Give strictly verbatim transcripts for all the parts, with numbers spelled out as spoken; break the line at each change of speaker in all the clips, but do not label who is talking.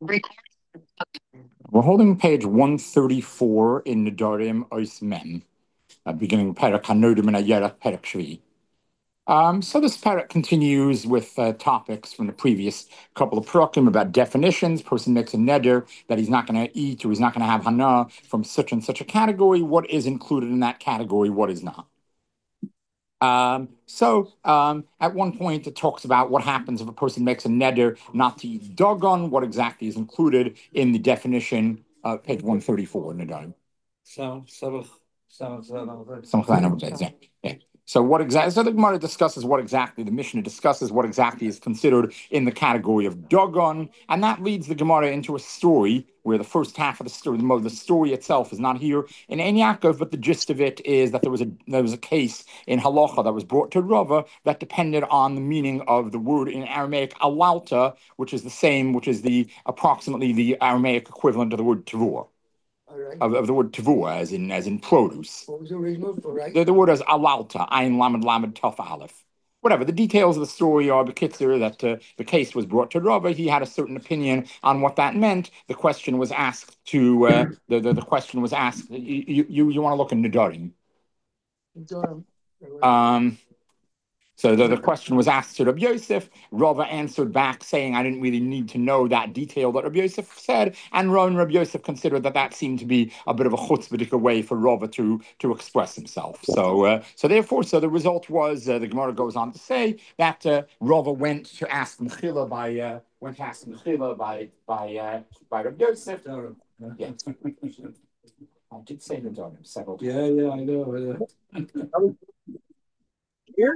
We're holding page one thirty-four in Nedarim Ois Mem, uh, beginning Perek Hanodim and Ayerach Perek Shvi. Um, so this parak continues with uh, topics from the previous couple of parakim about definitions. Person makes a neder that he's not going to eat or he's not going to have hana from such and such a category. What is included in that category? What is not? Um, so um, at one point it talks about what happens if a person makes a neder not to eat dogon. What exactly is included in the definition of page one thirty-four in the Nedarim?
So, so, so, so,
Some kind of yeah. yeah. So what exactly? So the Gemara discusses what exactly the Mishnah discusses what exactly is considered in the category of dogon, and that leads the Gemara into a story where the first half of the story, the, the story itself, is not here in Ein Yaakov, but the gist of it is that there was a there was a case in halacha that was brought to Rava that depended on the meaning of the word in Aramaic alalta, which is the same, which is the approximately the Aramaic equivalent of the word tavur. Right. Of, of the word tavua, as in as in produce.
What was the original for, right?
The, the word is alalta, ayin lamed lamed taf aleph. Whatever, the details of the story are bekitzer that uh, the case was brought to Rava. He had a certain opinion on what that meant. The question was asked to, uh, the, the, the question was asked, you you, you want to look in Nedarim.
Nedarim.
Um, So the, the question was asked to Rabbi Yosef. Rava answered back saying, I didn't really need to know that detail that Rabbi Yosef said. And Ron Rabbi Yosef considered that that seemed to be a bit of a chutzpahdik way for Rava to, to express himself. So uh, so therefore, so the result was, uh, the Gemara goes on to say that uh, Rava went to ask Mechila by, uh, went to ask Mechila by, by, uh, by Rabbi Yosef. Yeah. I did say Nedarim several times.
Yeah, yeah, I know. Yeah.
Here?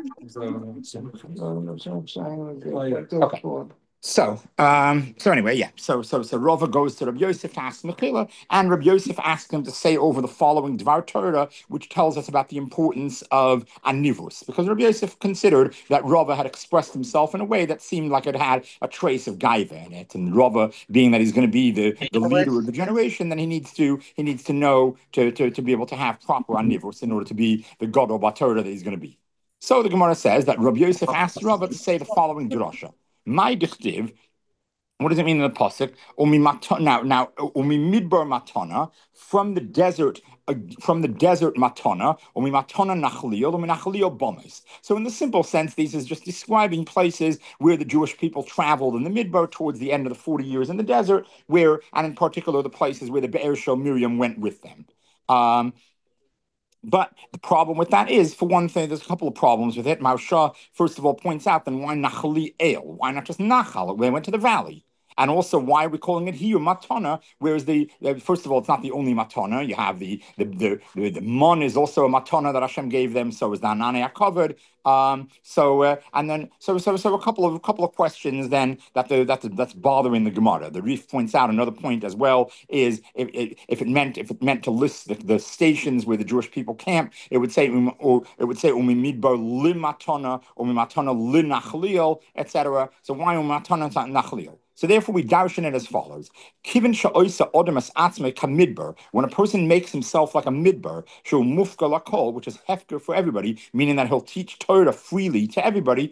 Okay. So, um, so anyway, yeah. So, so, so Rava goes to Rabbi Yosef to ask Mechila, and Rabbi Yosef asks him to say over the following Dvar Torah, which tells us about the importance of anivus, because Rabbi Yosef considered that Rava had expressed himself in a way that seemed like it had a trace of gaiva in it, and Rava, being that he's going to be the, the leader of the generation, then he needs to he needs to know to to, to be able to have proper anivus in order to be the god of Torah that he's going to be. So the Gemara says that Rabbi Yosef asked Rava to say the following drasha. My dichtiv, what does it mean in the pasuk? Now, now, umi midbar matana, from the desert, uh, from the desert matana, umi matana nachliel, umi nachliel bomes. So, in the simple sense, this is just describing places where the Jewish people traveled in the midbar towards the end of the forty years in the desert, where, and in particular, the places where the Be'er Shel Miriam went with them. Um, But the problem with that is, for one thing, there's a couple of problems with it. Marsha, first of all, points out, then why Nachali Ale? Why not just Nachal? They went to the valley. And also, why are we calling it here matana? Whereas the uh, first of all, it's not the only matana. You have the the the, the, the mon is also a matana that Hashem gave them. So is the anania covered. Um, so uh, and then so so so a couple of a couple of questions then that the that the, that's bothering the Gemara. The Rif points out another point as well is if, if, if it meant if it meant to list the, the stations where the Jewish people camp, it would say um, or it would say umi midbar limatana or matana linachliel, et cetera. So why umatana not nachliel? So therefore, we darshan it as follows: Kivin sha'oisa odamas atzme kamidbar. When a person makes himself like a midbar, shul mufka lakol, which is hefker for everybody, meaning that he'll teach Torah freely to everybody.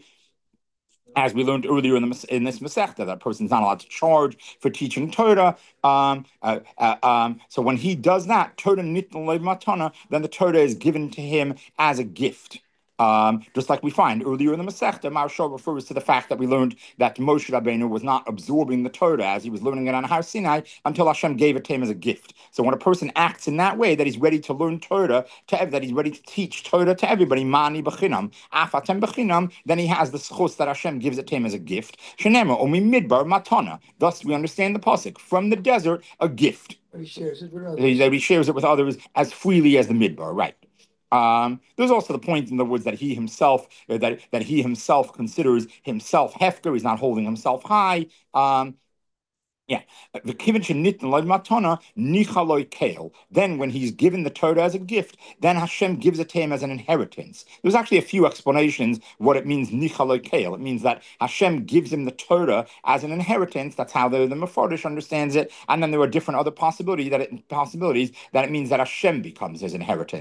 As we learned earlier in the in this Masechta, that person's not allowed to charge for teaching Torah. Um, uh, uh, um, so when he does that, Torah nitn matana, then the Torah is given to him as a gift. Um, just like we find earlier in the Masechta, Maharsha refers to the fact that we learned that Moshe Rabbeinu was not absorbing the Torah as he was learning it on Har Sinai until Hashem gave it to him as a gift. So when a person acts in that way, that he's ready to learn Torah, to that he's ready to teach Torah to everybody, mani b'chinam, afatem b'chinam, then he has the schus that Hashem gives it to him as a gift. Shenema omi midbar matana. Thus we understand the pasuk from the desert, a gift.
He shares it with others.
He, he shares it with others as freely as the midbar, right? Um, there's also the point in the words that he himself uh, that that he himself considers himself hefker. He's not holding himself high. Um, yeah, the matana nichaloi kale. Then, when he's given the Torah as a gift, then Hashem gives it to him as an inheritance. There's actually a few explanations what it means nichaloi kale. It means that Hashem gives him the Torah as an inheritance. That's how the the Mefarish understands it. And then there are different other possibilities that it possibilities that it means that Hashem becomes his inheritance.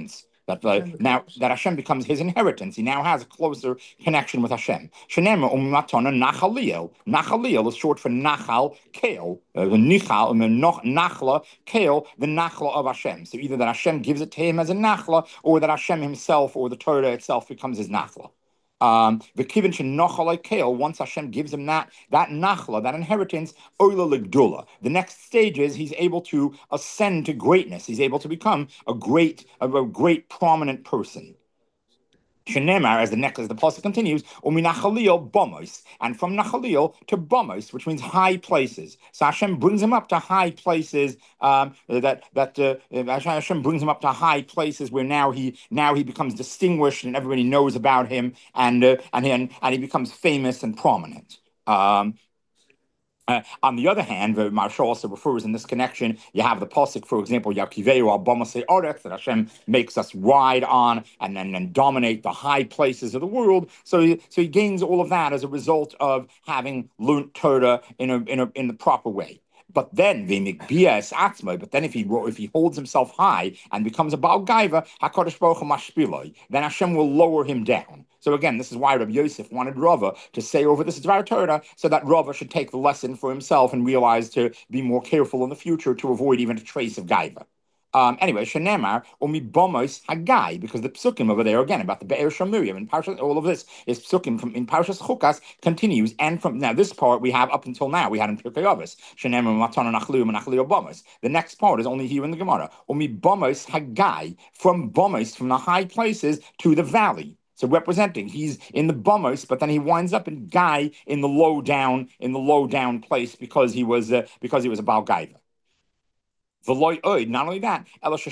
That uh, now that Hashem becomes his inheritance, he now has a closer connection with Hashem. Shenema umatona nachaliel. Nachaliel is short for nachal kale. Uh, nichal um, nachla kale, the nachla of Hashem. So either that Hashem gives it to him as a nachla, or that Hashem himself or the Torah itself becomes his nachla. Um, the kivin shenochalei kale. Once Hashem gives him that that nachla, that inheritance, oila legdula. The next stage is he's able to ascend to greatness. He's able to become a great, a, a great prominent person. Shenemar, as the next, as the pasuk continues, uminachalil bomos, and from nachalil to bomos, which means high places. So Hashem brings him up to high places. Um, that that uh, Hashem brings him up to high places where now he now he becomes distinguished and everybody knows about him, and uh, and he and, and he becomes famous and prominent. Um, Uh, on the other hand, the Maharsha also refers in this connection, you have the pasuk, for example, Yakiveu al Bamasei Oretz, that Hashem makes us ride on and then and dominate the high places of the world. So, he, so he gains all of that as a result of having learnt Torah in a, in a, in the proper way. But then, but then if he if he holds himself high and becomes a Baal Gaiva, HaKadosh Baruch Hu mashpiloi, then Hashem will lower him down. So again, this is why Rabbi Yosef wanted Rava to say over this Dvar Torah, so that Rava should take the lesson for himself and realize to be more careful in the future to avoid even a trace of Gaiva. Um, anyway, Shenemar Umi Bomos Hagai, because the psukim over there again about the Be'er Shamuriam and Parshas, all of this is psukim from in Parshas Chukas continues, and from now this part we have up until now we had in Pirkei Avos Shenemar Matana Nachliu Nachliu Bomos. The next part is only here in the Gemara. Umi Bomos Hagai, from Bomos, from the high places to the valley. So representing, he's in the Bomos, but then he winds up in Gai in the low down in the low down place because he was uh, because he was a Baal Gaiva. Not only that,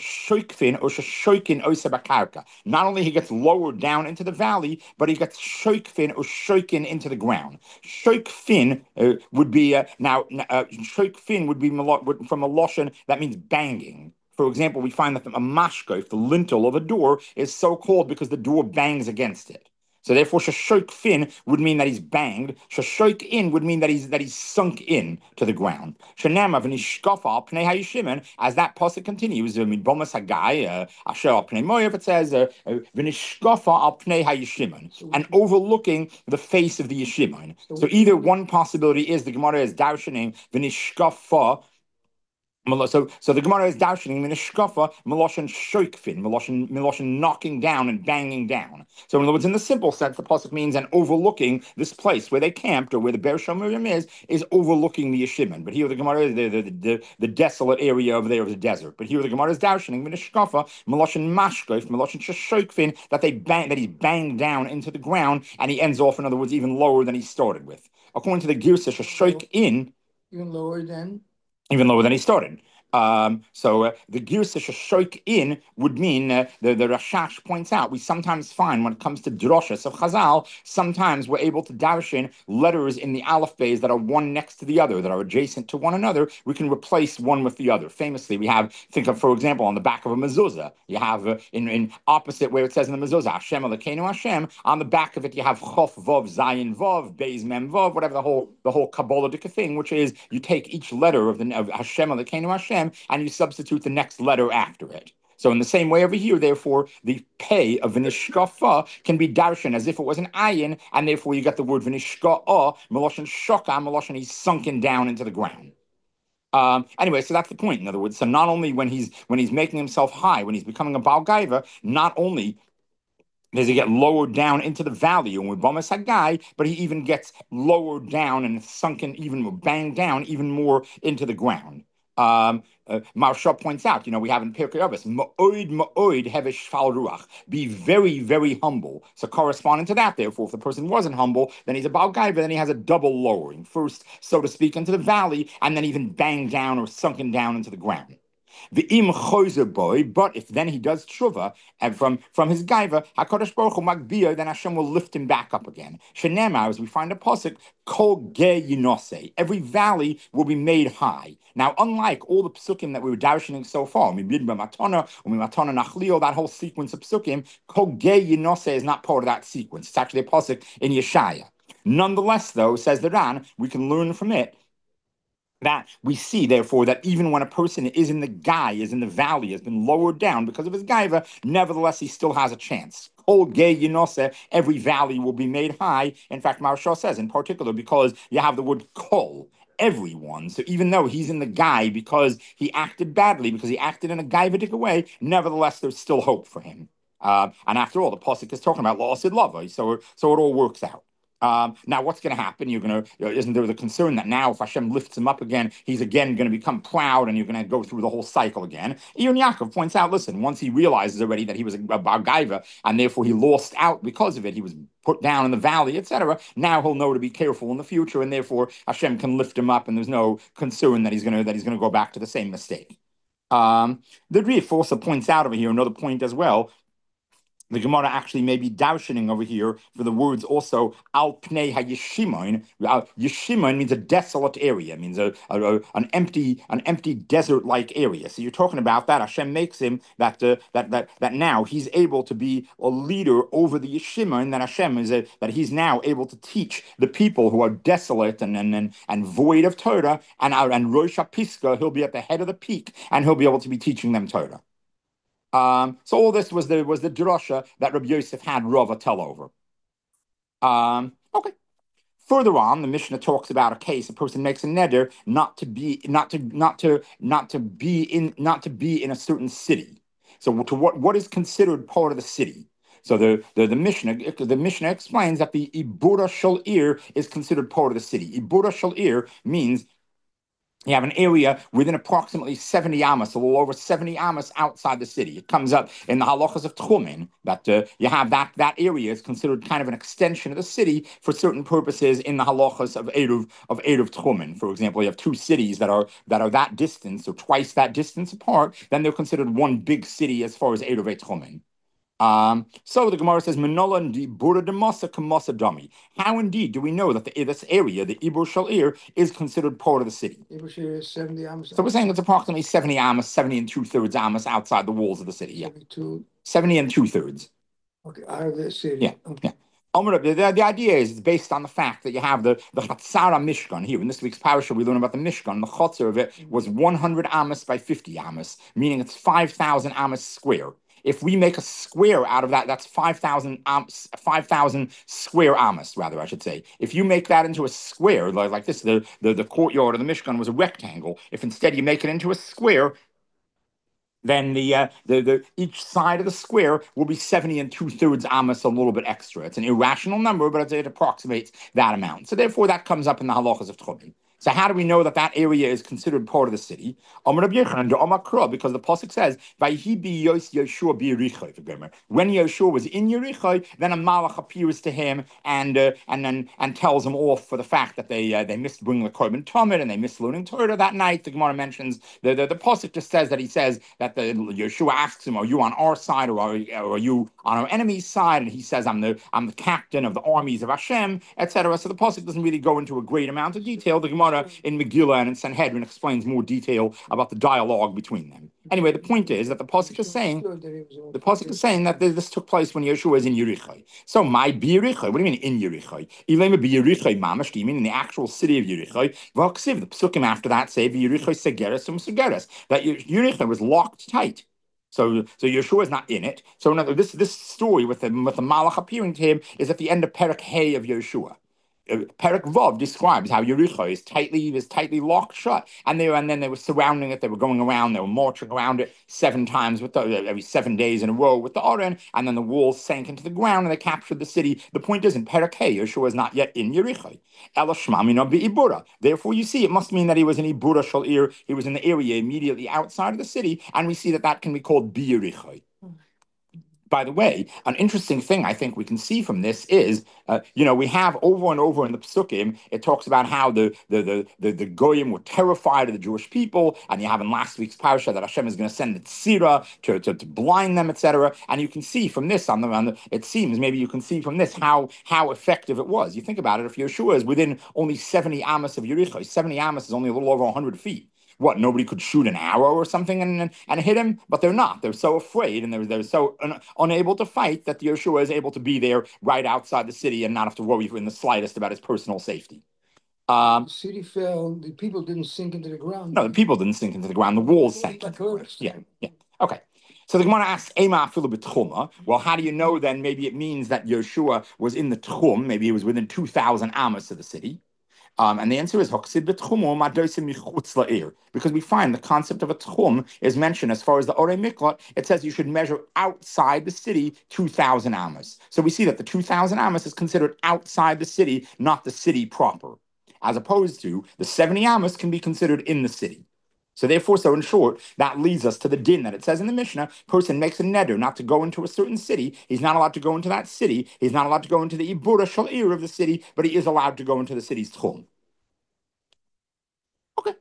not only he gets lowered down into the valley, but he gets shoikfin or shoikin into the ground. Shoikfin uh, would be uh, now uh, shoikfin would be from a lashon that means banging. For example, we find that a mashkof, the lintel of a door, is so called because the door bangs against it. So therefore, shashoik fin would mean that he's banged. Shashoik in would mean that he's that he's sunk in to the ground. Shanama v'nishkafa pnei hayishimen. As that pasuk continues, I mean, bomas hagai asher al pnei moyev. It says v'nishkafa al pnei hayishimen, and overlooking the face of the yishimon. So either one possibility is the Gemara is darshaning v'nishkafa. So, so the Gemara is darshaning minishkafa meloshin shoikfin, meloshin meloshin knocking down and banging down. So, in other words, in the simple sense, the pasuk means and overlooking this place where they camped or where the Be'er Shamuriam is, is overlooking the Yeshimon. But here the Gemara is the, the, the, the desolate area over there of the desert. But here the Gemara is darshaning minishkafa meloshin mashkof meloshin shoikfin, that they bang that he's banged down into the ground and he ends off, in other words, even lower than he started with. According to the Girsa, shoik in,
even lower than.
Even lower than he started. Um, so uh, the girsa shoik in would mean uh, the the Rashash points out we sometimes find when it comes to droshes of Chazal, sometimes we're able to darshan letters in the aleph bays that are one next to the other, that are adjacent to one another. We can replace one with the other. Famously, we have think of, for example, on the back of a mezuzah, you have uh, in in opposite where it says in the mezuzah Hashem Elokeinu Hashem. On the back of it, you have Chof Vov Zayin Vov Beis Mem Vov, whatever the whole the whole Kabbalah thing, which is you take each letter of the of Hashem Elokeinu Hashem and you substitute the next letter after it. So in the same way over here, therefore, the pay of v'nishkafa can be darshan as if it was an ayin, and therefore you get the word v'nishka'a, meloshin shoka, meloshin he's sunken down into the ground. Um, anyway, so that's the point. In other words, so not only when he's when he's making himself high, when he's becoming a Baal Gaiva, not only does he get lowered down into the valley and with Bamas Hagai, but he even gets lowered down and sunken even more, banged down even more into the ground. Um, uh, Maharsha points out, you know, we have in Pirkei Avos, ma'oid ma'oid hevesh shfal ruach, be very, very humble. So corresponding to that, therefore, if the person wasn't humble, then he's a Baal Gaiva, then he has a double lowering. First, so to speak, into the valley, and then even banged down or sunken down into the ground. The im chozer boy, but if then he does tshuva and from from his gaiva, Hakadosh Baruch Hu magbiyah, then Hashem will lift him back up again. Shenemar, as we find a pasuk, kol ge yinose, every valley will be made high. Now, unlike all the psukim that we were darshaning so far, mibidba matana, umimatana nachlio, that whole sequence of psukim, kol ge yinose is not part of that sequence. It's actually a pasuk in Yeshaya. Nonetheless, though, says the Ran, we can learn from it that we see, therefore, that even when a person is in the guy, is in the valley, has been lowered down because of his gaiva, nevertheless, he still has a chance. Kol gay yinose, every valley will be made high. In fact, Maharsha says, in particular, because you have the word kol, everyone. So even though he's in the guy because he acted badly, because he acted in a gaivatic way, nevertheless, there's still hope for him. Uh, and after all, the pasuk is talking about la'asid lava, so so it all works out. Um, now, what's going to happen? You're going to, isn't there the concern that now if Hashem lifts him up again, he's again going to become proud and you're going to go through the whole cycle again? Iyun Yaakov points out, listen, once he realizes already that he was a, a Bar Gaiva and therefore he lost out because of it, he was put down in the valley, et cetera. Now he'll know to be careful in the future and therefore Hashem can lift him up and there's no concern that he's going to, that he's going to go back to the same mistake. Um, the Rif also points out over here another point as well. The Gemara actually may be darshaning over here for the words also al pnei hayishimon. Yishimon means a desolate area, means a, a, a an empty an empty desert like area. So you're talking about that. Hashem makes him that uh, that that that now he's able to be a leader over the Yishimon. That Hashem is a, that he's now able to teach the people who are desolate and and and, and void of Torah and and Rosh HaPisgah. He'll be at the head of the peak and he'll be able to be teaching them Torah. Um, so all this was the was the drasha that Rabbi Yosef had Rava tell over. Um, okay. Further on, the Mishnah talks about a case a person makes a neder not to be not to not to not to be in not to be in a certain city. So to what what is considered part of the city? So the the, the Mishnah the Mishnah explains that the Ibura Shal Ir is considered part of the city. Ibura Shal Ir means you have an area within approximately seventy amas, a little over seventy amas outside the city. It comes up in the halachas of Tchumen that uh, you have that that area is considered kind of an extension of the city for certain purposes in the halachas of Eruv of Eruv Tchumen. For example, you have two cities that are that are that distance or twice that distance apart, then they're considered one big city as far as Eruv Tchumen. Um, so the Gemara says, "Menola di bura de masa kamasa dami." How indeed do we know that the, this area, the Ibur Shalir, is considered part of the city?
Ibur Shalir is seventy amas.
So we're saying it's approximately seventy amas, seventy and two thirds amas outside the walls of the city. Yeah,
seventy-two.
seventy and two thirds.
Okay, out of the city.
Yeah,
okay.
yeah. The, the, the idea is it's based on the fact that you have the the Chatzara Mishkan here. In this week's parasha, we learn about the Mishkan. The Chatzar of it was one hundred amas by fifty amas, meaning it's five thousand amas square. If we make a square out of that, that's five thousand amas, five thousand square amas, rather, I should say. If you make that into a square, like, like this, the, the, the courtyard of the Mishkan was a rectangle. If instead you make it into a square, then the, uh, the the each side of the square will be seventy and two thirds amas, a little bit extra. It's an irrational number, but it, it approximates that amount. So therefore, that comes up in the halachas of Tchumen. So how do we know that that area is considered part of the city? Because the pasuk says, when Yeshua was in Yericho, then a malach appears to him and uh, and then and tells him off for the fact that they uh, they missed bringing the korban tamid and they missed learning Torah that night. The Gemara mentions the the, the pasuk just says that he says that the Yeshua asks him, "Are you on our side or are, or are you on our enemy's side?" And he says, "I'm the I'm the captain of the armies of Hashem," et cetera. So the pasuk doesn't really go into a great amount of detail. The Gemara in Megillah and in Sanhedrin explains more detail about the dialogue between them. Anyway, the point is that the pasuk is saying the pasuk is saying that this took place when Yeshua is in Yericho. So my Yericho, what do you mean in Yericho? Ilema Yericho mamash, do you mean in the actual city of Yericho? V'aksiv, the psukim after that say Yericho segeres um segeres, that Yericho was locked tight. So, so Yeshua is not in it. So, another this this story with the with the Malach appearing to him is at the end of Perek Hay of Yeshua. Perek Vav describes how Yericho is tightly is tightly locked shut, and they were, and then they were surrounding it. They were going around. They were marching around it seven times with the, every seven days in a row with the Aron, and then the walls sank into the ground and they captured the city. The point is, in Perek Hey, Yeshua is not yet in Yericho. Ela shmamina beibura. Therefore, you see, it must mean that he was in Ibura Shal Ir. He was in the area immediately outside of the city, and we see that that can be called Biyericho. By the way, an interesting thing I think we can see from this is, uh, you know, we have over and over in the Psukim, it talks about how the the the the, the Goyim were terrified of the Jewish people, and you have in last week's parasha that Hashem is going to send the Tzira to, to, to blind them, et cetera. And you can see from this, on the, on the it seems maybe you can see from this how how effective it was. You think about it, if Yeshua is within only seventy amas of Yericho, seventy amas is only a little over one hundred feet. What, nobody could shoot an arrow or something and, and, and hit him? But they're not. They're so afraid and they're, they're so un, unable to fight that Yeshua is able to be there right outside the city and not have to worry in the slightest about his personal safety. Um,
The city fell, the people didn't sink into the ground.
no, the people didn't sink into the ground. The walls sank. Yeah, yeah. Okay. So the Gemara asks, Ema afilu b'tchuma. Well, how do you know then? Maybe it means that Yeshua was in the tchum. Maybe he was within two thousand amos of the city. Um, and the answer is because we find the concept of a tchum is mentioned as far as the Orei Miklat. It says you should measure outside the city two thousand amos. So we see that the two thousand amos is considered outside the city, not the city proper, as opposed to the seventy amos can be considered in the city. So therefore, so in short, that leads us to the din that it says in the Mishnah, person makes a neder not to go into a certain city. He's not allowed to go into that city. He's not allowed to go into the ibura shalir of the city, but he is allowed to go into the city's tchum. Okay.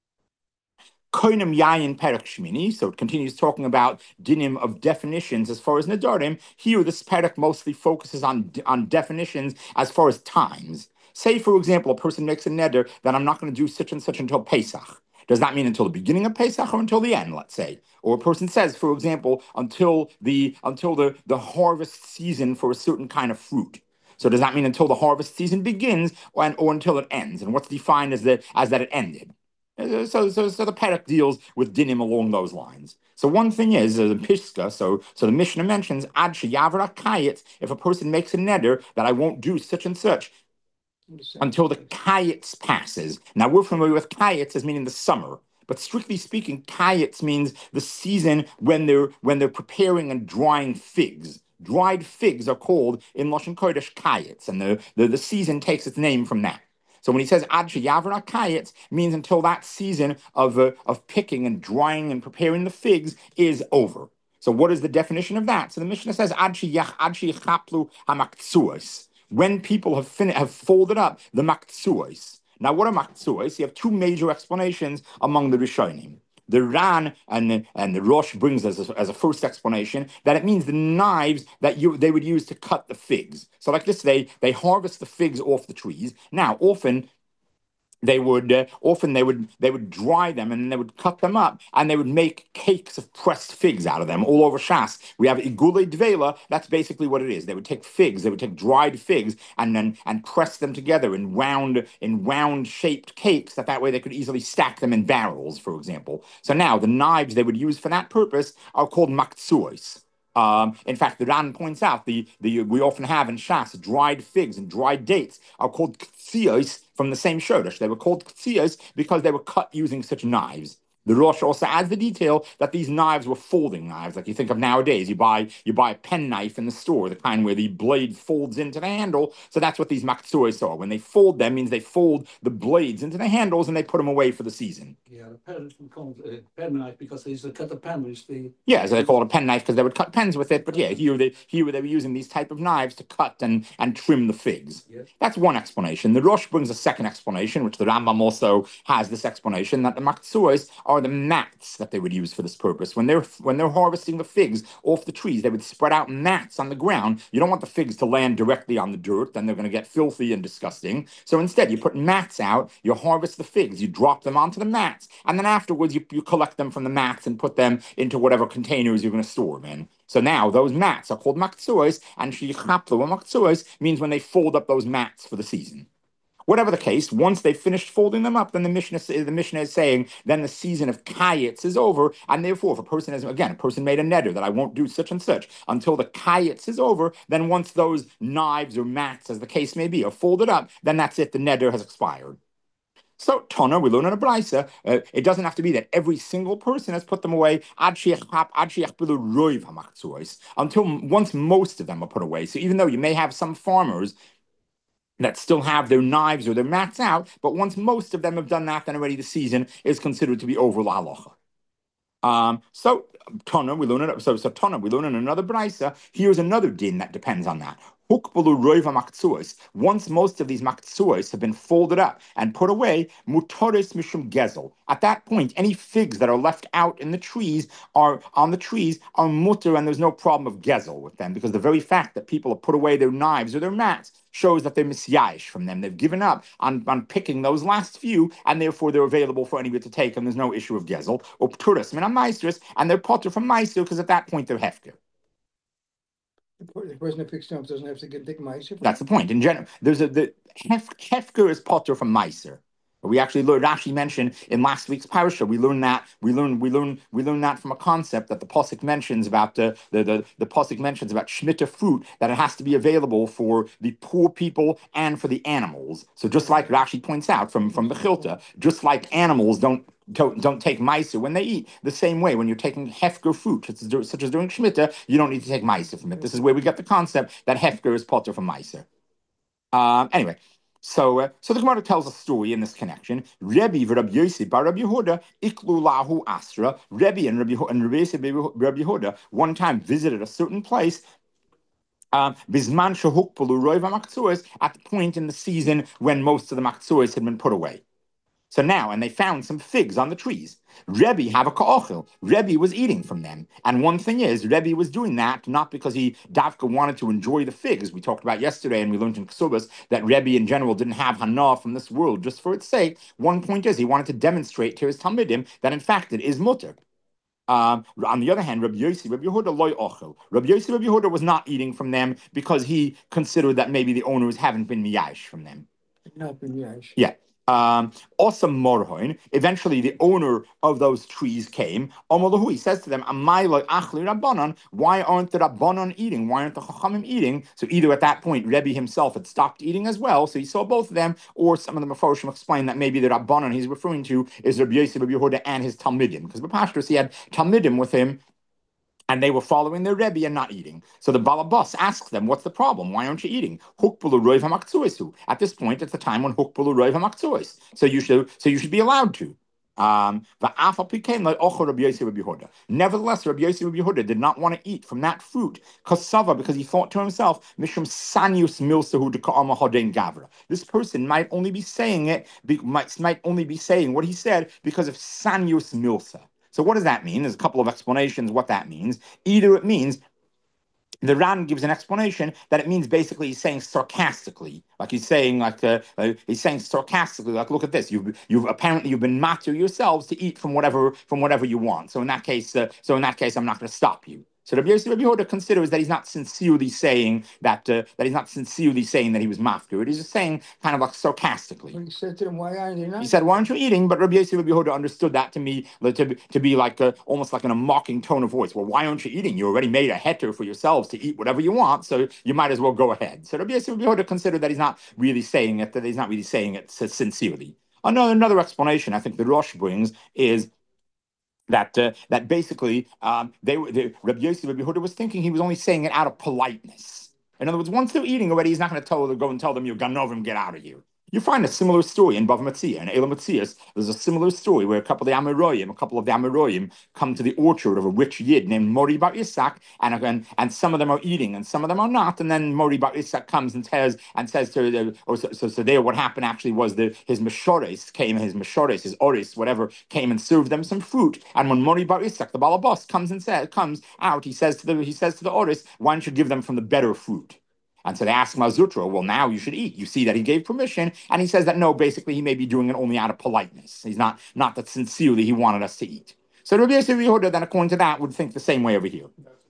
Koinim yayin perek shmini. So it continues talking about dinim of definitions as far as nedarim. Here, this perek mostly focuses on, on definitions as far as times. Say, for example, a person makes a neder that I'm not going to do such and such until Pesach. Does that mean until the beginning of Pesach or until the end, let's say? Or a person says, for example, until the until the, the harvest season for a certain kind of fruit. So does that mean until the harvest season begins or, or until it ends? And what's defined as, the, as that it ended? So, so, so the Perek deals with dinim along those lines. So one thing is, uh, the Pishka, so, so the Mishnah mentions, Ad sheyavra kayetz, if a person makes a neder that I won't do such and such, until the kayetz passes. Now, we're familiar with kayetz as meaning the summer, but strictly speaking, kayetz means the season when they're when they're preparing and drying figs. Dried figs are called in Lashon Kodesh kayetz, and the, the, the season takes its name from that. So when he says ad sheyavra kayetz, means until that season of uh, of picking and drying and preparing the figs is over. So what is the definition of that? So the Mishnah says ad sheyach ad sheychaplu hamakzuos. When people have fin- have folded up the maktsuos. Now, what are maktsuos? You have two major explanations among the Rishonim. The Ran and the, and the Rosh brings as a, as a first explanation that it means the knives that you they would use to cut the figs. So like this, they they harvest the figs off the trees. Now, often they would uh, often they would they would dry them and then they would cut them up and they would make cakes of pressed figs out of them all over Shas. We have igule dvela. That's basically what it is. They would take figs, they would take dried figs and then and press them together in round in round shaped cakes. That that way they could easily stack them in barrels, for example. So now the knives they would use for that purpose are called maktsuos. Um, in fact, the Ran points out the, the we often have in Shas dried figs and dried dates are called ktzios from the same shodesh. They were called ktzios because they were cut using such knives. The Rosh also adds the detail that these knives were folding knives, like you think of nowadays. You buy you buy a pen knife in the store, the kind where the blade folds into the handle. So that's what these maktsuos are. When they fold them, means they fold the blades into the handles and they put them away for the season.
Yeah, the pen we call it a pen knife because they used to cut the pen with the.
Yeah, so they call it a pen knife because they would cut pens with it. But yeah, here they here they were using these type of knives to cut and and trim the figs.
Yes.
That's one explanation. The Rosh brings a second explanation, which the Rambam also has this explanation that the maktsuos are the mats that they would use for this purpose. When they're when they're harvesting the figs off the trees, they would spread out mats on the ground. You don't want the figs to land directly on the dirt, then they're going to get filthy and disgusting. So instead, you put mats out, you harvest the figs, you drop them onto the mats, and then afterwards you, you collect them from the mats and put them into whatever containers you're going to store them in. So now those mats are called maktsuos, and shichaplu maktsuos means when they fold up those mats for the season. Whatever the case, once they've finished folding them up, then the Mishnah, the Mishnah is saying, then the season of kayetz is over, and therefore, if a person has, again, a person made a neder that I won't do such and such until the kayetz is over, then once those knives or mats, as the case may be, are folded up, then that's it, the neder has expired. So, Tana, we learn in a brisa, uh, it doesn't have to be that every single person has put them away until once most of them are put away. So even though you may have some farmers that still have their knives or their mats out, but once most of them have done that, then already the season is considered to be over la halacha. Um, so Tana, we learn it. So, so Tana, we learn in another brisa. Here's another din that depends on that. Once most of these maktsuos have been folded up and put away, mutoris mishum gezel. At that point, any figs that are left out in the trees are on the trees are mutter, and there's no problem of gezel with them because the very fact that people have put away their knives or their mats shows that they're misyayish from them. They've given up on, on picking those last few, and therefore they're available for anybody to take, and there's no issue of gezel or pturis min maestris, and they're potter from meister because at that point they're hefker.
The per- the person that picks them up doesn't have to get take mice.
That's the point. In general, there's a the hef, hefker is potter from meiser. We actually learned, Rashi mentioned in last week's parasha. We learned that we learned we learned we learned that from a concept that the pasuk mentions about the the the, the pasuk mentions about shemitah fruit, that it has to be available for the poor people and for the animals. So just like Rashi points out from from Bechilta, just like animals don't. Don't, don't take meiser when they eat. The same way, when you're taking hefker fruit, such as, such as during Shemitah, you don't need to take meiser from it. This is where we get the concept that hefker is potter from meiser. Um, anyway, so uh, so the Gemara tells a story in this connection. Rebbe v'Rabbi Yossi bar Rabbi Yehuda iklu lahu asra. Rebbe and Rabbi and Rabbi Yossi Rabbi Yehuda one time visited a certain place. Bisman shehukpelu roiv hamakzuos, at the point in the season when most of the makzuos had been put away. So now, and they found some figs on the trees. Rebbe have a ka'ochel. Rebbe was eating from them. And one thing is, Rebbe was doing that not because he davka wanted to enjoy the figs. We talked about yesterday, and we learned in Kesubas that Rebbe in general didn't have hana from this world just for its sake. One point is, he wanted to demonstrate to his talmidim that in fact it is mutter. Um, on the other hand, Rabbi Yossi, Rabbi Yehuda loy ochel. Rabbi Yossi, Rabbi Yehuda was not eating from them because he considered that maybe the owners haven't been miyash from them.
Not been miyash.
Yeah. Um, Osam Morhoin, eventually the owner of those trees came. Omalahu, he says to them, Amai achli rabbanon, why aren't the rabbanon eating? Why aren't the chachamim eating? So either at that point, Rebbe himself had stopped eating as well, so he saw both of them, or some of the Mefarshim explain that maybe the rabbanon he's referring to is Rabbi Yossi, Rabbi Yehuda, and his talmidim, because B'Pashtus he had talmidim with him, and they were following their Rebbe and not eating. So the Balabas asks them, what's the problem? Why aren't you eating? Hukbulu roiv hamakzuisu. At this point, it's the time when hukbulu roiv hamakzuis. So you should, so you should be allowed to. Um, Nevertheless, Rabbi Yossi Rabbi Yehuda did not want to eat from that fruit, kasava, because he thought to himself, Mishum sanius milsahu deka'ama hodein gavra. This person might only be saying it, might, might only be saying what he said because of sanius milsa. So what does that mean? There's a couple of explanations what that means. Either it means, the Ran gives an explanation that it means basically he's saying sarcastically, like he's saying like uh, uh, he's saying sarcastically, like look at this, you've you've apparently you've been matter yourselves to eat from whatever from whatever you want. So in that case, uh, so in that case, I'm not going to stop you. So Rabbi Yossi Rabbi Yehuda considers that he's not sincerely saying that uh, that he's not sincerely saying that he was mafkur. He's just saying kind of like sarcastically.
When he said to them, "Why aren't you not?"
He said, "Why aren't you eating?" But Rabbi Yossi Rabbi Yehuda understood that to me to be, to be like a, almost like in a mocking tone of voice. Well, why aren't you eating? You already made a heter for yourselves to eat whatever you want, so you might as well go ahead. So Rabbi Yossi Rabbi Yehuda considered that he's not really saying it. That he's not really saying it sincerely. Another another explanation I think the Rosh brings is that uh, that basically um, they were the, Rabbi Yossi Rabbi Yehuda was thinking he was only saying it out of politeness. In other words, once they're eating already, he's not going to tell them go and tell them you're ganovim, get out of here. You find a similar story in Bava Metzia, in Elam Metzias. There's a similar story where a couple of the Amoraim, a couple of the Amoraim come to the orchard of a rich Yid named Mori Bar Yisak, and again, and some of them are eating and some of them are not. And then Mori Bar Yisak comes and says and says to the, or so, so, so there, what happened actually was that his Meshores came, his Meshores, his Oris, whatever, came and served them some fruit. And when Mori Bar Yisak, the Balabas, comes and says, comes out, he says to the he says to the Oris, why don't you give them from the better fruit? And so they ask Mazutra, well, now you should eat. You see that he gave permission. And he says that, no, basically he may be doing it only out of politeness. He's not, not that sincerely he wanted us to eat. So Rabbi Yossi Rabbi Yehuda, then according to that, would think the same way over here.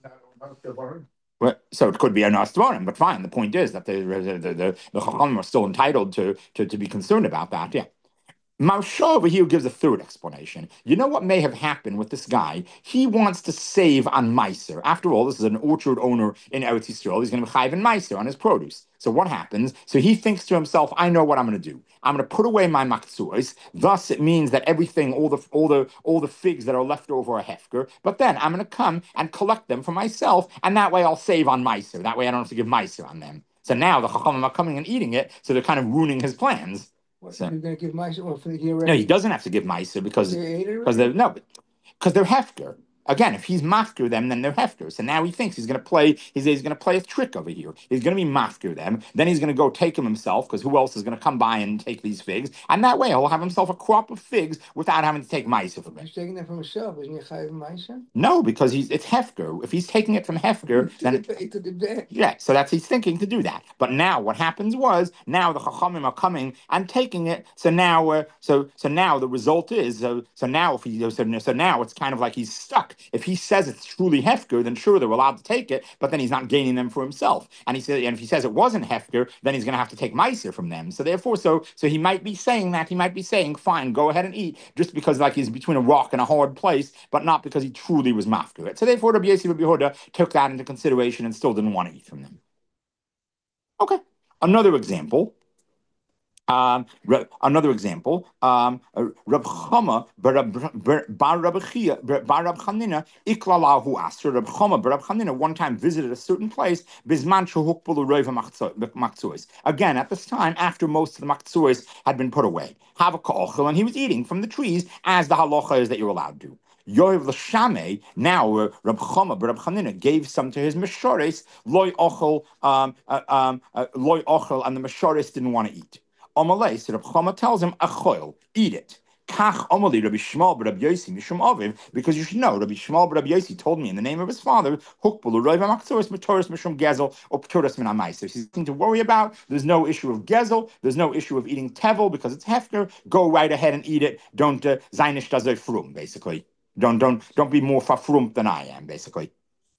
Well, so it could be a Nastvarim, but fine. The point is that the the the, the, the Chachamim are still entitled to, to, to be concerned about that, yeah. Marsha over here gives a third explanation. You know what may have happened with this guy? He wants to save on Meiser. After all, this is an orchard owner in Eretz Yisrael. He's going to be chayiv in Meiser on his produce. So what happens? So he thinks to himself, I know what I'm going to do. I'm going to put away my makzuos. Thus, it means that everything, all the all the all the figs that are left over are hefker. But then I'm going to come and collect them for myself, and that way I'll save on Meiser. That way I don't have to give Meiser on them. So now the chachamim are coming and eating it, so they're kind of ruining his plans.
What,
So,
you're going to give Meiser? Well, for the year
no, he doesn't have to give Meiser because
They ate it
because they're no, because they're hefker. Again, if he's mafker them, then they're hefker. So now he thinks he's going to play. He's, he's going to play a trick over here. He's going to be mafker them. Then he's going to go take them himself because who else is going to come by and take these figs? And that way he'll have himself a crop of figs without having to take Meiser from it.
He's taking that from himself. Isn't he chayiv Meiser?
No, because he's it's hefker. If he's taking it from hefker, then
To the bed.
yeah, so that's he's thinking to do that. But now what happens was now the chachamim are coming and taking it. So now, uh, so so now the result is so so now if he so, so now it's kind of like he's stuck If he says it's truly hefker, then sure, they're allowed to take it, but then he's not gaining them for himself. And he said, and if he says it wasn't hefker, then he's going to have to take meiser from them. So therefore, so so he might be saying that he might be saying, fine, go ahead and eat, just because like he's between a rock and a hard place, but not because he truly was mafker it. So therefore, Rabbi Yossi Rabbi Yehuda took that into consideration and still didn't want to eat from them. Okay, another example. Um, another example, um, Rab Chama bar Rab Chia bar Rab Chanina iklalahu asher. Rab Chama bar Rab Chanina one time visited a certain place. Bisman shehukpulu roiva makzuos. Again, at this time, after most of the makzuos had been put away, have a ka'ochel, and he was eating from the trees, as the halacha is that you're allowed to. Yoav l'shamei. Now, uh, Rab Chama bar Rab Chanina gave some to his meshores. Loy ochel, um, uh, um, uh, loy ochel, and the meshores didn't want to eat. Amalei, so Rab Chama tells him, Achoil, eat it. Kach Amali, Rabbi Shmuel bar Rabbi Yossi, Mishum Aviv, because you should know, Rabbi Shmuel bar Rabbi Yossi told me in the name of his father, Hukbul, Roiva Maktoris, Matoris, Mishum Gezel, or Ptoris Min Amais. There's nothing to worry about. There's no issue of Gezel. There's no issue of eating Tevel because it's Hefker. Go right ahead and eat it. Don't, Zainish uh, does frum, basically. Don't, don't, don't be more fafrum than I am, basically.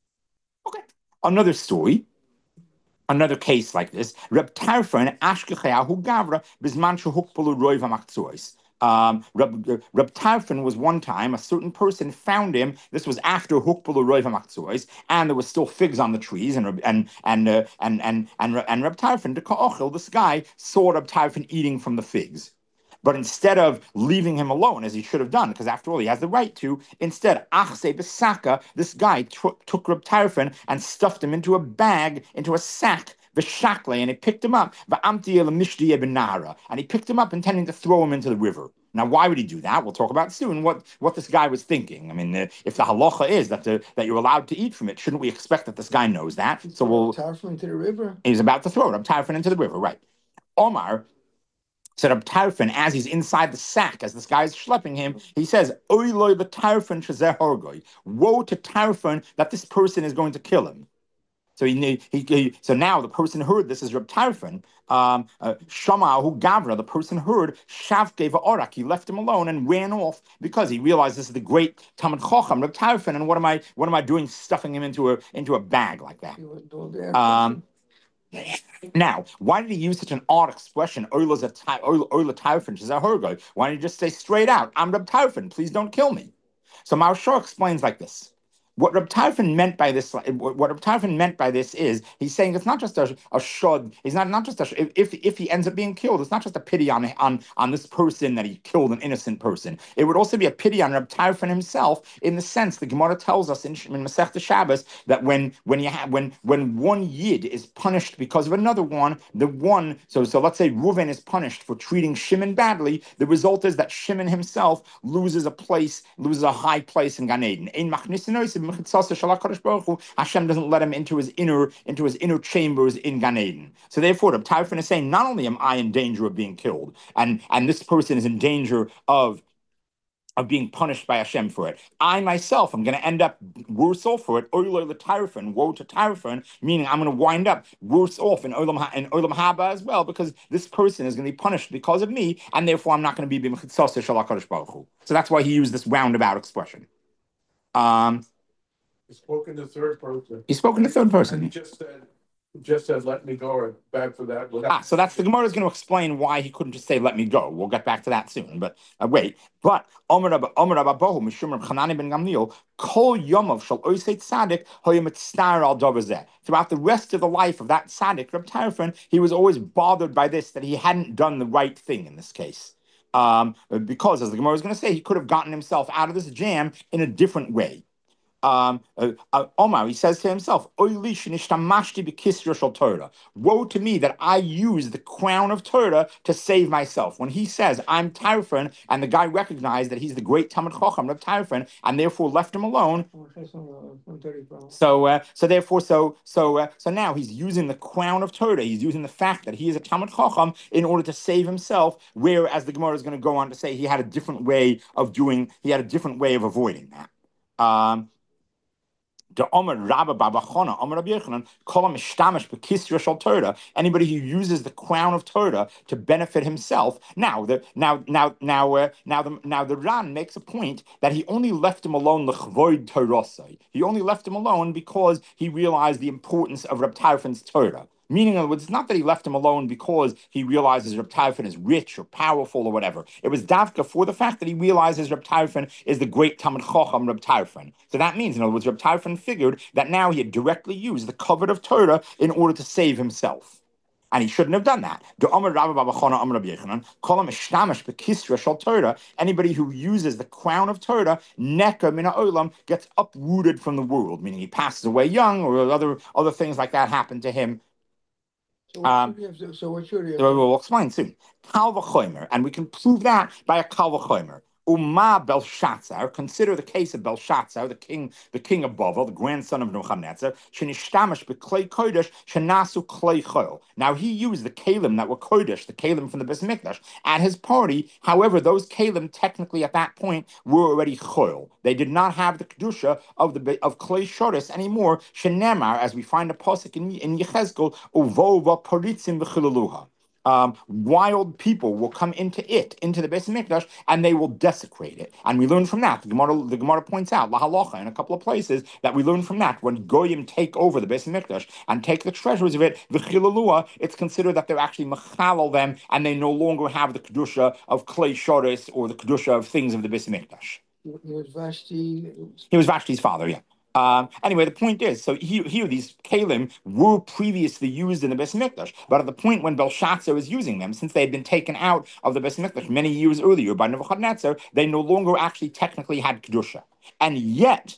Okay. Another story. Another case like this, Reb Tarfon Ashkechayahu Gavra Bisman Shehukpulu Roiva Makzuos. Um, Reb, Reb Tarfon was one time, a certain person found him. This was after Hukpulu Roiva Makzuos, and there was still figs on the trees. And and and uh, and and and and Reb Tarfon, the Ka'ochel, this guy saw Reb Tarfon eating from the figs. But instead of leaving him alone, as he should have done, because after all, he has the right to, instead, Achse Besaka, this guy t- took Reb Tarfon and stuffed him into a bag, into a sack, V'shakle, and he picked him up, V'amti el Mishdi ibn Nahara, and he picked him up intending to throw him into the river. Now, why would he do that? We'll talk about soon what, what this guy was thinking. I mean, uh, if the halacha is that the, that you're allowed to eat from it, shouldn't we expect that this guy knows that? So we'll.
Tarfon into the river.
He's about to throw Reb Tarfon into the river, right? Omar said Reb Tarfon, as he's inside the sack, as this guy is schlepping him, he says, Oy loy Tarfon shezeh horgoy. Woe to Tarfon that this person is going to kill him. So he, he, he so now the person heard this is Reb Tarfon. Um, uh, Shama who Gavra, the person heard Shav gave Orak. He left him alone and ran off because he realized this is the great Talmid Chacham Reb Tarfon, and what am I what am I doing stuffing him into a into a bag like that? Um, Now, why did he use such an odd expression? Oila Tarfon, Shezah Why didn't he just say straight out, I'm Reb Tarfon, please don't kill me? So Maharshal explains like this. What Reb Tarfon meant by this, what Reb Tarfon meant by this is, he's saying it's not just a, a shod. He's not not just a if if he ends up being killed, it's not just a pity on on on this person that he killed an innocent person. It would also be a pity on Reb Tarfon himself, in the sense the Gemara tells us in, in Masechta Shabbos that when when you have when when one yid is punished because of another one, the one so so let's say Reuven is punished for treating Shimon badly. The result is that Shimon himself loses a place, loses a high place in Gan Eden. Hashem doesn't let him into his inner into his inner chambers in Gan Eden. So therefore, Reb Tarfon is saying, not only am I in danger of being killed, and and this person is in danger of of being punished by Hashem for it, I myself am going to end up worse off for it. Oiloi l'Tarfon, woe to Tarfon, meaning I'm going to wind up worse off in Olam in Olam Haba as well, because this person is going to be punished because of me, and therefore I'm not going to be b'mechitzos shel HaKadosh Baruch Hu. So that's why he used this roundabout expression. Um.
He spoke in the third person.
He spoke in the third person.
And he just said, just said, let me go, or back for that.
Ah, so that's the Gemara is going to explain why he couldn't just say, let me go. We'll get back to that soon. But uh, wait. But Omer Rabbahu, Mishum Reb Chanani ben Gamliel, Kol Yomov shall Oisei Tzadik Hoyim Etztar al Dovazeh. Throughout the rest of the life of that Tzadik, Reb Tarfon, he was always bothered by this, that he hadn't done the right thing in this case. Um, because, as the Gemara is going to say, he could have gotten himself out of this jam in a different way. Um, uh, uh, Omar, he says to himself, woe to me that I use the crown of Torah to save myself. When he says, I'm Tarfon, and the guy recognized that he's the great Talmid Chacham of Tarfon, and therefore left him alone. So, uh, so therefore, so, so, uh, so now he's using the crown of Torah. He's using the fact that he is a Talmid Chacham in order to save himself, whereas the Gemara is going to go on to say he had a different way of doing, he had a different way of avoiding that. Um, The Omer Rabba Baba Chana, Omer Rabbi Yochanan, Kol HaMishtamish B'Kisra Shel Torah. Anybody who uses the crown of Torah to benefit himself. Now, the now now now uh, now the now the Ran makes a point that he only left him alone l'chvoid Torosai. He only left him alone because he realized the importance of Reb Tarfon's Torah. Meaning, in other words, it's not that he left him alone because he realizes Reb Tarfon is rich or powerful or whatever. It was Davka for the fact that he realizes Reb Tarfon is the great Talmid Chacham Reb Tarfon. So that means, in other words, Reb Tarfon figured that now he had directly used the covet of Torah in order to save himself. And he shouldn't have done that. Anybody who uses the crown of Torah, neka mina olam, gets uprooted from the world, meaning he passes away young or other, other things like that happen to him.
So what
Um,
should he have to- so what should he have
So
done?
we'll explain soon. Kal v'chomer, and we can prove that by a kal v'chomer. Uma Belshazzar, consider the case of Belshazzar, the king, the king of Bavel, the grandson of Nebuchadnezzar. Shenishtamish b'klei kodesh shenasu klei chol. Now he used the kalim that were kodesh, the kalim from the Beis Mikdash, at his party. However, those kalim technically at that point were already chol. They did not have the kedusha of the of klei shoris anymore. Shenemar, as we find a pasuk in in Yechezkel, uvova poritzim v'chilaluha. Um, wild people will come into it, into the Beis Mikdash, and they will desecrate it. And we learn from that. The Gemara, the Gemara points out, La Halacha, in a couple of places, that we learn from that. When Goyim take over the Beis Mikdash and take the treasures of it, the Chilalua, it's considered that they're actually mechalal them, and they no longer have the Kedusha of Klei Shoris or the Kedusha of things of the Beis Mikdash.
He was Vashti.
He was Vashti's father, yeah. Um, anyway, the point is, so here, here these kalim were previously used in the Beis Mikdash, but at the point when Belshazzar was using them, since they had been taken out of the Beis Mikdash many years earlier by Nebuchadnezzar, they no longer actually technically had kedusha, and yet.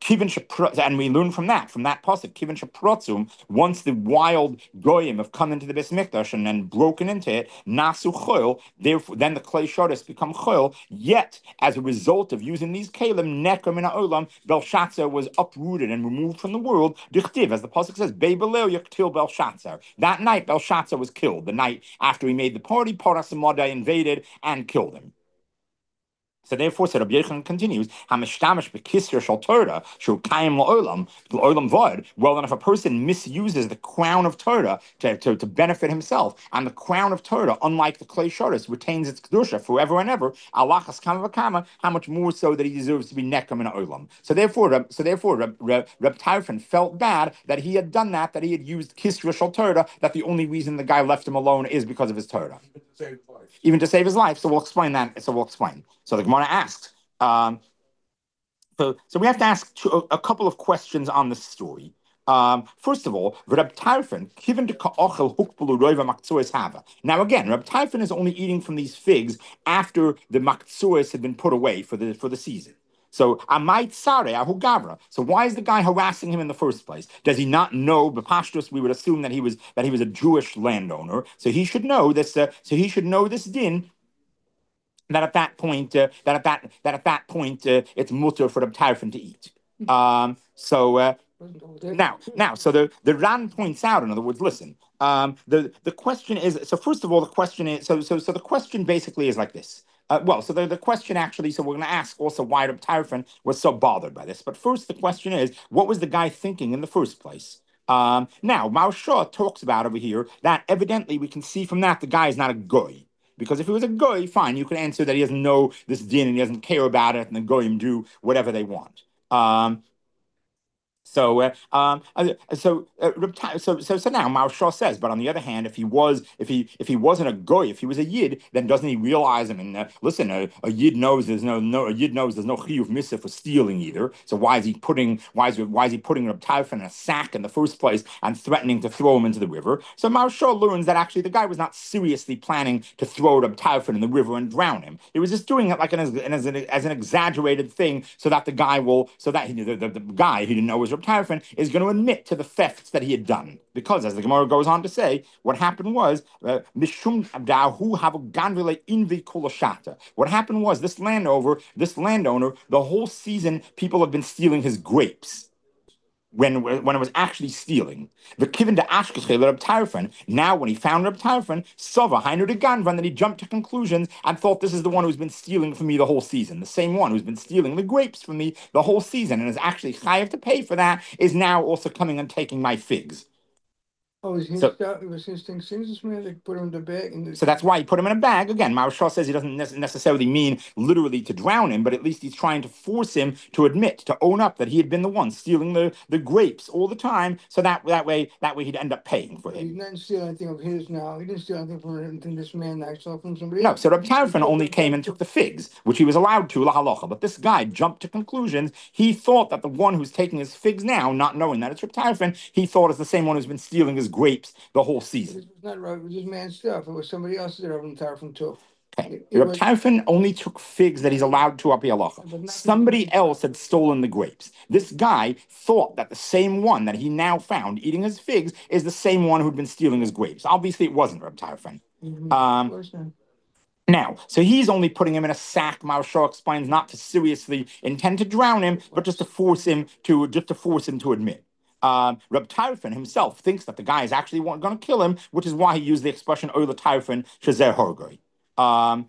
And we learn from that, from that pasuk, Kivin Shaprotzum, once the wild goyim have come into the Beis Mikdash and then broken into it, Nasu Choil, therefore then the clay shoris become Choil, yet as a result of using these kalim, Neker Mina Olam, Belshazzar was uprooted and removed from the world, Dichtiv, as the pasuk says, Beibeleo Yaktil Belshazzar. That night, Belshazzar was killed, the night after he made the party, Paras and Madai invaded and killed him. So therefore, so Rabbi Yochanan continues, "Hamishhtamish b'kisra shel Torah shu kaim la'olam la'olam vod." Well, then, if a person misuses the crown of Torah to, to, to benefit himself, and the crown of Torah, unlike the clay shoris, retains its kedusha forever and ever, alachas kama v'kama, how much more so that he deserves to be nekam in olam. So therefore, so therefore, Reb, Reb, Reb Tarfon felt bad that he had done that, that he had used kisra shel Torah, that the only reason the guy left him alone is because of his Torah. Even to save his life. So we'll explain that. So we'll explain. So the Gemara asks. Um, so, so we have to ask two, a, a couple of questions on this story. Um, first of all, Reb Tarfon, given to ka'ochel hukbulu roiva makzuos hava. Now again, Reb Tarfon is only eating from these figs after the makzuos had been put away for the for the season. So Amait Sare Ahu Gavra. So why is the guy harassing him in the first place? Does he not know? B'pashtus, we would assume that he was that he was a Jewish landowner. So he should know this. Uh, so he should know this din. That at that point, uh, that at that that at that point, uh, it's mutter for the Tarfon to eat. Um, so. Uh, Now, now, so the, the Ran points out, in other words, listen, um, the, the question is, so first of all, the question is, so so so the question basically is like this. Uh, well, so the, the question actually, so we're going to ask also why Reb Tarfon was so bothered by this. But first, the question is, what was the guy thinking in the first place? Um, now, Mao Shah talks about over here that evidently we can see from that the guy is not a goy. Because if he was a goy, fine, you can answer that he doesn't know this din and he doesn't care about it, and the goyim do whatever they want. Um, So, uh, um, uh, so, uh, so, so, so now Mao Shah says, but on the other hand, if he was, if he, if he wasn't a goy, if he was a yid, then doesn't he realize? I mean, uh, listen, a, a yid knows there's no, no, a yid knows there's no chiyuv misa for stealing either. So why is he putting, why is, why is he putting Reb Tarfon in a sack in the first place and threatening to throw him into the river? So Mao Shah learns that actually the guy was not seriously planning to throw Reb Tarfon in the river and drown him. He was just doing it like an, as, an, as an exaggerated thing, so that the guy will, so that he, the, the, the guy he didn't know was Reb Tarfon is going to admit to the thefts that he had done. Because, as the Gemara goes on to say, what happened was, uh, what happened was, this landowner, this landowner, the whole season, people have been stealing his grapes. when when it was actually stealing. The Kivin de Ashkechel Reb Tarfon. Now, when he found Reb Tarfon, Sova Hainu de Ganvan, then he jumped to conclusions and thought this is the one who's been stealing from me the whole season. The same one who's been stealing the grapes from me the whole season and is actually chayav to pay for that is now also coming and taking my figs.
Oh, it was his
So-
stuff, it was his thing, since this man, they put him in the bag and.
So that's why he put him in a bag. Again, Maharshal says he doesn't nec- necessarily mean literally to drown him, but at least he's trying to force him to admit, to own up that he had been the one stealing the, the grapes all the time. So that that way that way he'd end up paying for
He
him.
didn't steal anything of his now, he didn't steal anything from anything this man I saw from somebody
No,
else.
so Reb Tarfon
took
only
them
came
back
and
to-
took the figs, which he was allowed to, la halacha. But this guy jumped to conclusions. He thought that the one who's taking his figs now, not knowing that it's Reb Tarfon, he thought it's the same one who's been stealing his grapes the whole season.
This was not right, it was this man's stuff, it was somebody else's that Reb Tarfon took.
Okay.
It- it
Reb
was-
Tarfon only took figs that he's allowed to up halacha.
But not-
Somebody else had stolen the grapes. This guy thought that the same one that he now found eating his figs is the same one who'd been stealing his grapes. Obviously, it wasn't Reb Tarfon.
Mhm,
Um,
of course not.
Now, so he's only putting him in a sack. Marshal explains not to seriously intend to drown him, but just to force him to just to force him to admit. Um, Reb Tarfon himself thinks that the guy is actually going to kill him, which is why he used the expression "Ola Tarfon Shazer Horgoi." Um,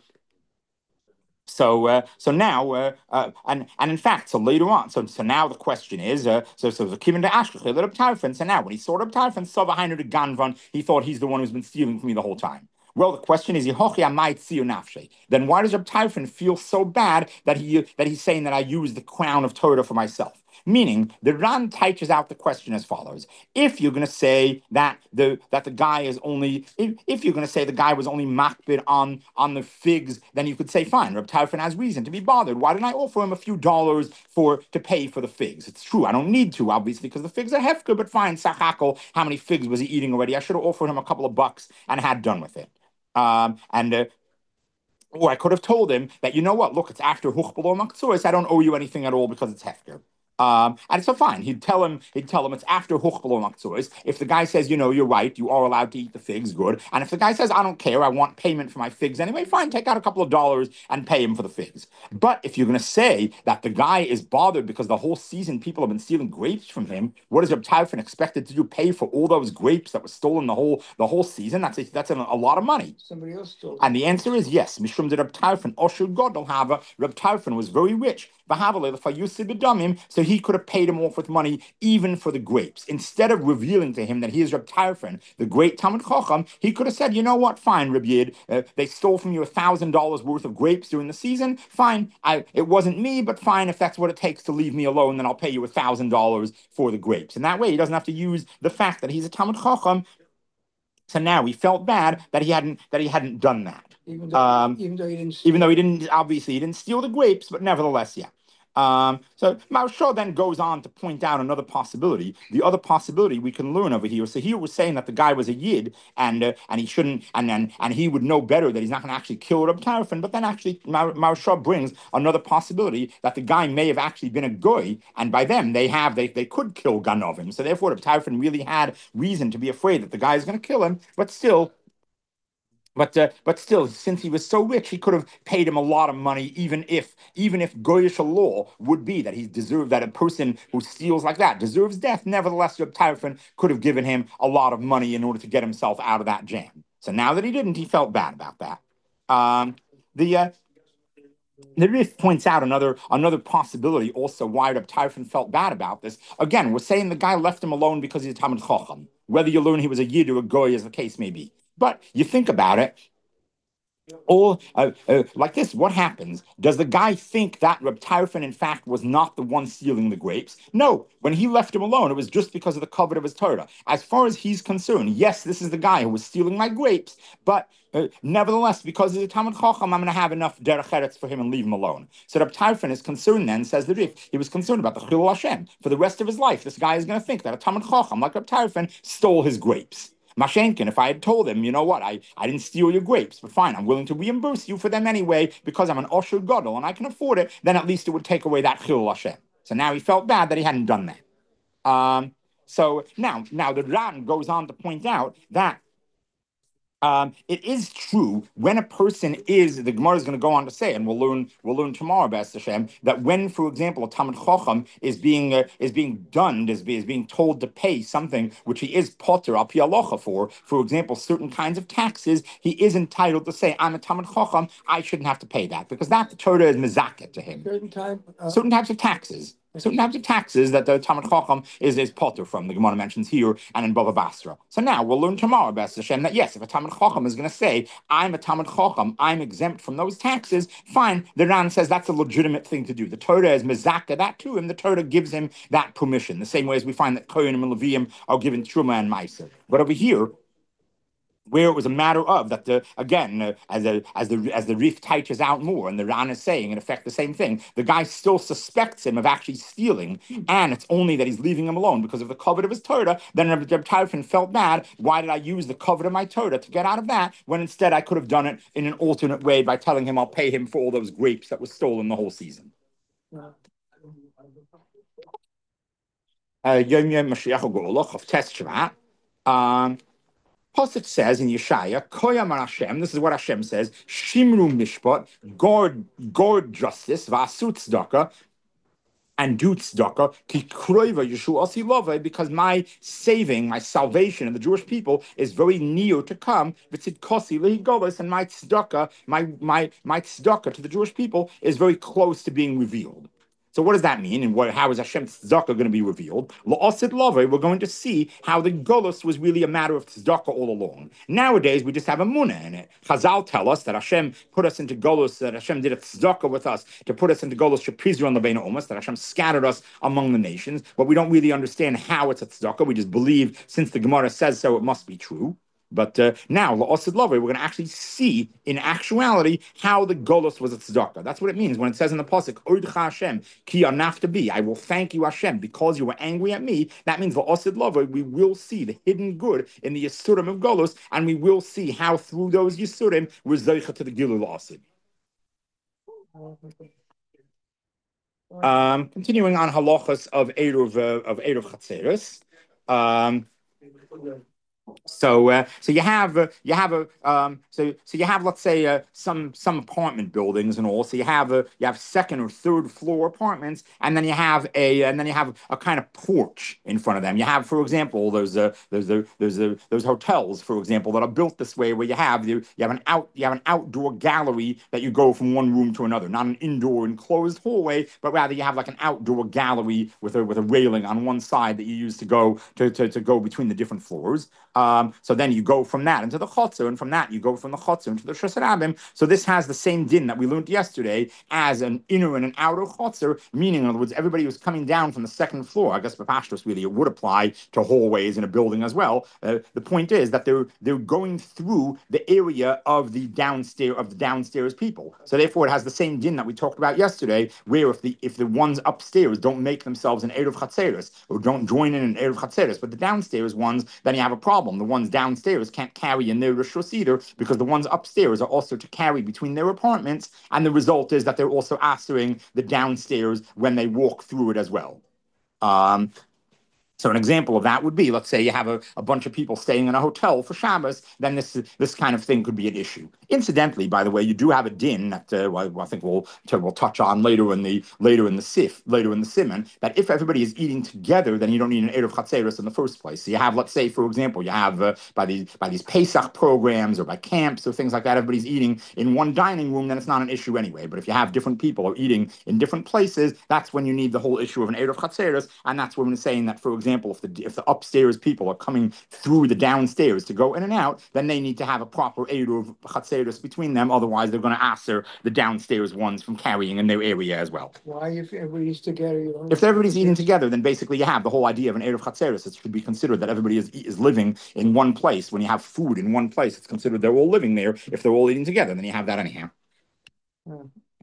So, uh, so now, uh, uh, and and in fact, so later on, so so now the question is, uh, so so the Kivin de Ashkechel Reb Tarfon. So now, when he saw Reb Tarfon, Sova Hainu de Ganvan, he thought he's the one who's been stealing from me the whole time. Well, the question is, Yehochi Amai Tziu Nafshe. Then why does Reb Tarfon feel so bad that he that he's saying that I use the crown of Torah for myself? Meaning, the Ran teaches out the question as follows: if you're going to say that the that the guy is only, if, if you're going to say the guy was only makbid on on the figs, then you could say, fine, Reb Tarfon has reason to be bothered. Why didn't I offer him a few dollars for to pay for the figs? It's true, I don't need to, obviously, because the figs are hefker. But fine, Sachakel, how many figs was he eating already? I should have offered him a couple of bucks and had done with it. Um, and uh, or I could have told him that, you know what, look, it's after Huchbalo Maksuris, I don't owe you anything at all because it's Hefker. Um, and so fine, he'd tell him, he'd tell him it's after Huchbalo Maksuris. If the guy says, you know, you're right, you are allowed to eat the figs, good. And if the guy says, I don't care, I want payment for my figs anyway, fine, take out a couple of dollars and pay him for the figs. But if you're going to say that the guy is bothered because the whole season people have been stealing grapes from him, what is Reb Tarfon expected to do? Pay for all those grapes that were stolen the whole the whole season? That's a, that's a, a lot of money.
Somebody else stole.
And the answer is yes. Mishum de Reb Tarfon, Oshur Godel Hava, Reb Tarfon was very rich. So he could have paid him off with money even for the grapes. Instead of revealing to him that he is Reb Tarfon, the great Talmud Chacham, he could have said, you know what, fine, Reb Yid, uh, they stole from you one thousand dollars worth of grapes during the season. Fine, I, it wasn't me, but fine, if that's what it takes to leave me alone, then I'll pay you one thousand dollars for the grapes. And that way he doesn't have to use the fact that he's a Talmud Chacham. So now he felt bad that he hadn't that he hadn't done that.
Even though,
Um,
even though he didn't.
Even though he didn't, obviously, he didn't steal the grapes, but nevertheless, yeah. Um, so Maharshal then goes on to point out another possibility. The other possibility we can learn over here. So here we're saying that the guy was a yid, and uh, and he shouldn't, and and and he would know better that he's not going to actually kill Reb Tarfon. But then actually, Mar- Maharshal brings another possibility that the guy may have actually been a goy, and by them they have they they could kill Ganovim. So therefore, Reb Tarfon really had reason to be afraid that the guy is going to kill him. But still. But uh, but still, since he was so rich, he could have paid him a lot of money, even if even if Goyish law would be that he deserved that a person who steals like that deserves death. Nevertheless, Reb Tarfon could have given him a lot of money in order to get himself out of that jam. So now that he didn't, he felt bad about that. Um, the uh, the Rif points out another another possibility also why Reb Tarfon felt bad about this. Again, we're saying the guy left him alone because he's a Talmud Chacham. Whether you learn he was a Yid or a Goy, as the case may be. But you think about it, all uh, uh, like this, what happens? Does the guy think that Reb Tarfon, in fact, was not the one stealing the grapes? No. When he left him alone, it was just because of the covet of his Torah. As far as he's concerned, yes, this is the guy who was stealing my grapes, but uh, nevertheless, because he's a Talmud Chacham, I'm going to have enough derech eretz for him and leave him alone. So Reb Tarfon is concerned then, says the Rif, he was concerned about the Chilul Hashem. For the rest of his life, this guy is going to think that a Talmud Chacham like Reb Tarfon stole his grapes. Mashenkin, if I had told him, you know what, I, I didn't steal your grapes, but fine, I'm willing to reimburse you for them anyway because I'm an Osher Gadol and I can afford it, then at least it would take away that Chilul Hashem. So now he felt bad that he hadn't done that. Um, so now, now the Ran goes on to point out that Um, it is true when a person is, the Gemara is going to go on to say, and we'll learn, we'll learn tomorrow, B'ez Hashem, that when, for example, a Talmid Chacham is being uh, is being done, is, is being told to pay something which he is potter al pi halacha for, for example, certain kinds of taxes, he is entitled to say, I'm a Talmid Chacham, I shouldn't have to pay that, because that the Torah is mezaket to him.
Certain time. Uh,
Certain types of taxes. Certain types of taxes that the Talmid Chacham is, is potter from, the Gemara mentions here and in Bava Basra. So now we'll learn tomorrow, B'ez Hashem, that yes, if a Talmid Chacham is going to say, I'm a Talmid Chacham, I'm exempt from those taxes, fine, the Ran says that's a legitimate thing to do. The Torah is mezaka that to him, the Torah gives him that permission, the same way as we find that Kohanim and Leviim are given Truma and Meiser. But over here, where it was a matter of that the again uh, as the as the as the Rif touches out more, and the Ran is saying in effect the same thing. The guy still suspects him of actually stealing, and it's only that he's leaving him alone because of the covet of his Torah. Then Reb Tarfon felt bad. Why did I use the covet of my Torah to get out of that when instead I could have done it in an alternate way by telling him I'll pay him for all those grapes that were stolen the whole season. Yom Yom Mashiach Hagolach of Tes Shvat. Um. Pasuk says in Yeshaya, Koyam Hashem, this is what Hashem says, Shimru Mishpat, guard, guard justice, Vasu Tzedakah, and do tzedakah, ki kroiva Yeshua Asilove, because my saving, my salvation of the Jewish people is very near to come. V'tzidkosi lehigolos, and my tzedakah, my my my tzedakah to the Jewish people is very close to being revealed. So what does that mean, and what, how is Hashem's tzedakah going to be revealed? La'asid love, we're going to see how the golus was really a matter of tzedakah all along. Nowadays, we just have a munah in it. Chazal tell us that Hashem put us into golus, that Hashem did a tzedakah with us to put us into golus sheprizra on the beina umas, that Hashem scattered us among the nations, but we don't really understand how it's a tzedakah. We just believe, since the Gemara says so, it must be true. But uh, now, la'asid love, we're going to actually see in actuality how the golus was a tzedakah. That's what it means when it says in the pasuk, Oidcha Hashem, ki anafta, I will thank you, Hashem, because you were angry at me. That means la'asid love, we will see the hidden good in the yisurim of golus, and we will see how through those yisurim we're zeicha to the gilul la'asid. Um, continuing on halachas of Eruv uh, of Eruv Chatzeres. Um, So, uh, so you have uh, you have a um, so so you have let's say uh, some some apartment buildings and all. So you have a you have second or third floor apartments, and then you have a and then you have a kind of porch in front of them. You have, for example, those uh, those uh, those uh, those hotels, for example, that are built this way, where you have you, you have an out you have an outdoor gallery that you go from one room to another, not an indoor enclosed hallway, but rather you have like an outdoor gallery with a with a railing on one side that you use to go to to, to go between the different floors. Um, so then you go from that into the chotzer, and from that you go from the chotzer into the Shus Rabim. So this has the same din that we learned yesterday as an inner and an outer chotzer, meaning, in other words, everybody who's coming down from the second floor. I guess B'Pashtos really it would apply to hallways in a building as well. Uh, the point is that they're they're going through the area of the downstairs of the downstairs people. So therefore, it has the same din that we talked about yesterday, where if the if the ones upstairs don't make themselves an eruv chatzeres or don't join in an eruv chatzeres, but the downstairs ones, then you have a problem. The ones downstairs can't carry in their rishus either, because the ones upstairs are also to carry between their apartments, and the result is that they're also answering the downstairs when they walk through it as well. Um, So an example of that would be, let's say you have a, a bunch of people staying in a hotel for Shabbos, then this this kind of thing could be an issue. Incidentally, by the way, you do have a din that uh, well, I think we'll we'll touch on later in the later in the sif later in the simon, that if everybody is eating together, then you don't need an eruv chatzeros in the first place. So you have, let's say, for example, you have uh, by these by these Pesach programs or by camps or things like that, everybody's eating in one dining room, then it's not an issue anyway. But if you have different people are eating in different places, that's when you need the whole issue of an eruv chatzeros, and that's when we're saying that, for example, if the if the upstairs people are coming through the downstairs to go in and out, then they need to have a proper eruv chatzeros between them. Otherwise, they're going to answer the downstairs ones from carrying in their area as well.
Why, if everybody's together? You don't
If everybody's eating together, then basically you have the whole idea of an eruv chatzeros. It should be considered that everybody is is living in one place. When you have food in one place, it's considered they're all living there. If they're all eating together, then you have that anyhow.
Hmm.